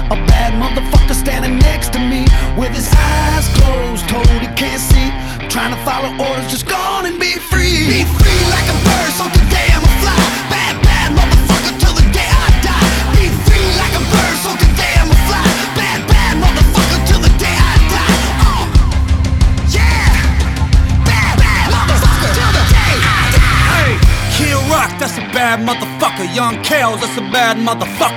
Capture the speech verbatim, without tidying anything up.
A bad motherfucker standing next to me with his eyes closed, told he can't see. Trying to follow orders, just go on and be free. Be free like a bird, so today I'ma fly. Bad, bad motherfucker till the day I die. Be free like a bird, so today I'ma fly. Bad, bad motherfucker till the day I die. Oh, yeah. Bad, bad motherfucker till the day I die. Hey, Kid Rock, that's a bad motherfucker. Young Kales, that's a bad motherfucker.